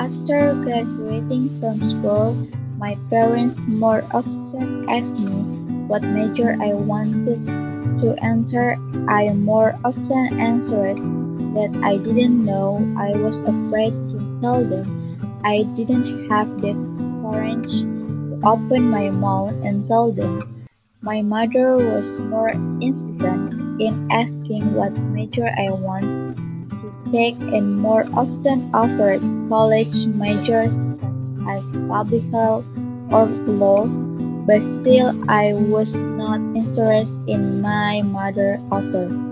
After graduating from school, my parents more often asked me what major I wanted to enter. I more often answered that I didn't know. I was afraid to tell them. I didn't have the courage to open my mouth and tell them. My mother was more insistent in asking what major I wanted to take and more often offered college majors such as public health or law, but still I was not interested in my mother offer.